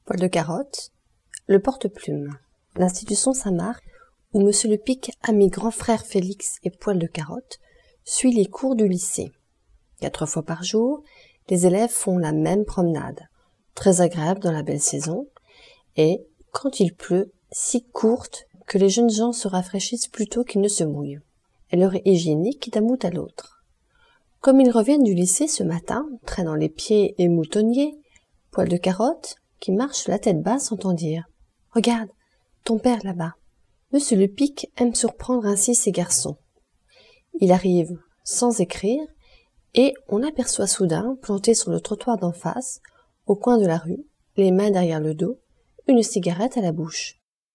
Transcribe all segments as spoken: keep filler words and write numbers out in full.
Poil de carotte, le porte-plume. L'institution Saint-Marc, où Monsieur le Pic a mis grand frère Félix et Poil de carotte, suit les cours du lycée. Quatre fois par jour, les élèves font la même promenade, très agréable dans la belle saison, et, quand il pleut, si courte que les jeunes gens se rafraîchissent plutôt qu'ils ne se mouillent. Elle leur est hygiénique d'un bout à l'autre. Comme ils reviennent du lycée ce matin, traînant les pieds et moutonniers, Poil de carotte, qui marche la tête basse, entend dire « Regarde, ton père là-bas ». Monsieur le Pic aime surprendre ainsi ses garçons. Il arrive sans écrire, et on aperçoit soudain, planté sur le trottoir d'en face, au coin de la rue, les mains derrière le dos, une cigarette à la bouche.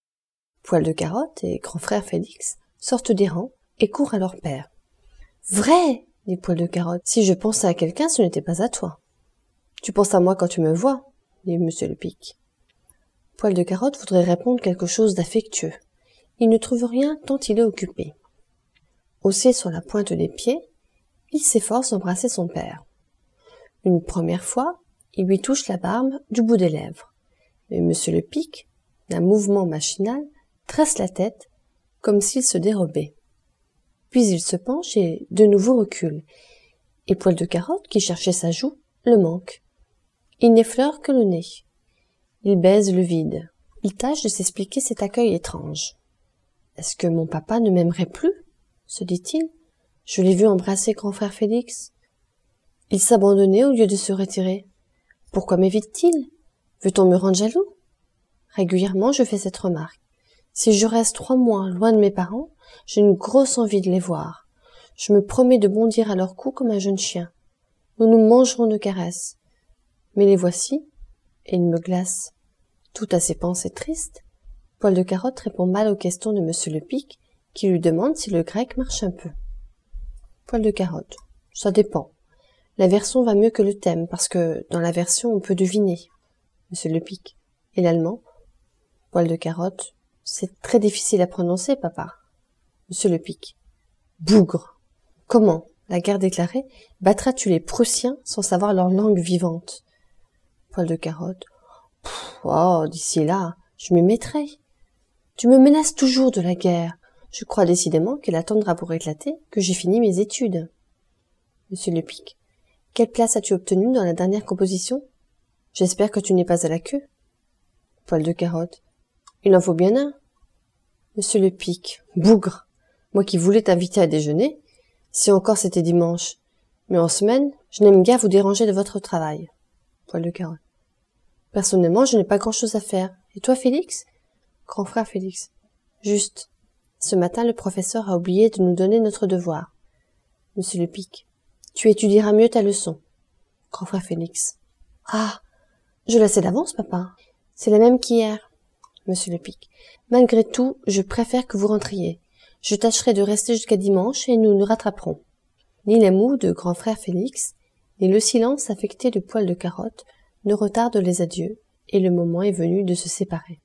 Poil de carotte et grand frère Félix sortent des rangs et courent à leur père. « Vrai !» dit Poil de carotte. « Si je pensais à quelqu'un, ce n'était pas à toi. »« Tu penses à moi quand tu me vois ?» dit Monsieur le Pic. Poil de carotte voudrait répondre quelque chose d'affectueux. Il ne trouve rien tant il est occupé. Haussé sur la pointe des pieds, il s'efforce d'embrasser son père. Une première fois, il lui touche la barbe du bout des lèvres. Mais Monsieur le Pic, d'un mouvement machinal, tresse la tête comme s'il se dérobait. Puis il se penche et de nouveau recule. Et Poil de carotte, qui cherchait sa joue, le manque. Il n'effleure que le nez. Il baise le vide. Il tâche de s'expliquer cet accueil étrange. « Est-ce que mon papa ne m'aimerait plus ?» se dit-il. « Je l'ai vu embrasser grand frère Félix. Il s'abandonnait au lieu de se retirer. Pourquoi m'évite-t-il? Veut-on me rendre jaloux? Régulièrement, je fais cette remarque. Si je reste trois mois loin de mes parents, j'ai une grosse envie de les voir. Je me promets de bondir à leur cou comme un jeune chien. Nous nous mangerons de caresses. Mais les voici, et ils me glacent. » Tout à ses pensées tristes, Poil de carotte répond mal aux questions de Monsieur le Pic, qui lui demande si le grec marche un peu. Poil de carotte. Ça dépend. La version va mieux que le thème, parce que dans la version on peut deviner. Monsieur le Pic. Et l'allemand? Poil de carotte. C'est très difficile à prononcer, papa. Monsieur le Pic. Bougre. Comment, la guerre déclarée, battras-tu les Prussiens sans savoir leur langue vivante? Poil de carotte. Pff, oh, d'ici là, je m'y mettrai. Tu me menaces toujours de la guerre. Je crois décidément qu'elle attendra pour éclater que j'ai fini mes études. Monsieur le Pic. Quelle place as-tu obtenue dans la dernière composition? J'espère que tu n'es pas à la queue. Poil de carotte. Il en faut bien un. Monsieur le Pic. Bougre. Moi qui voulais t'inviter à déjeuner, si encore c'était dimanche. Mais en semaine, je n'aime guère vous déranger de votre travail. Poil de carotte. Personnellement, je n'ai pas grand-chose à faire. Et toi, Félix? Grand frère Félix. Juste. Ce matin, le professeur a oublié de nous donner notre devoir. Monsieur le Pic. Tu étudieras mieux ta leçon. Grand frère Félix. Ah! Je la sais d'avance, papa. C'est la même qu'hier. Monsieur le Pic. Malgré tout, je préfère que vous rentriez. Je tâcherai de rester jusqu'à dimanche et nous nous rattraperons. Ni la moue de grand frère Félix, ni le silence affecté de Poil de carotte ne retardent les adieux, et le moment est venu de se séparer.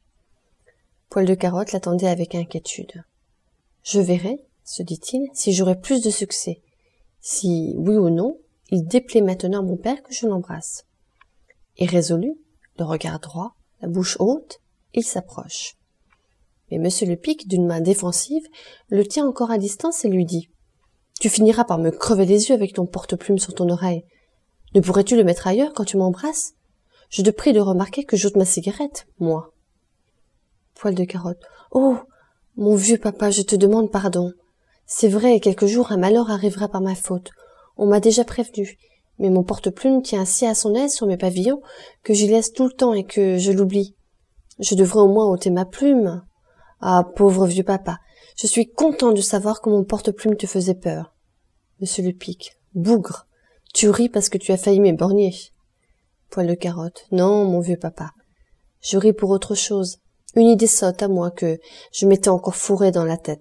Poil de carotte l'attendait avec inquiétude. « Je verrai, se dit-il, si j'aurai plus de succès. Si, oui ou non, il déplaît maintenant à mon père que je l'embrasse. » Et résolu, le regard droit, la bouche haute, il s'approche. Mais Monsieur le Pic, d'une main défensive, le tient encore à distance et lui dit « Tu finiras par me crever les yeux avec ton porte-plume sur ton oreille. Ne pourrais-tu le mettre ailleurs quand tu m'embrasses? Je te prie de remarquer que j'ôte ma cigarette, moi. » Poil de carotte. « Oh, mon vieux papa, je te demande pardon. C'est vrai, quelque jour un malheur arrivera par ma faute. On m'a déjà prévenu. Mais mon porte-plume tient si à son aise sur mes pavillons que j'y laisse tout le temps et que je l'oublie. Je devrais au moins ôter ma plume. Ah, pauvre vieux papa, je suis content de savoir que mon porte-plume te faisait peur. » Monsieur le Pic. « Bougre, tu ris parce que tu as failli m'éborgner. » Poil de carotte. « Non, mon vieux papa. Je ris pour autre chose. Une idée sotte à moi que je m'étais encore fourrée dans la tête. »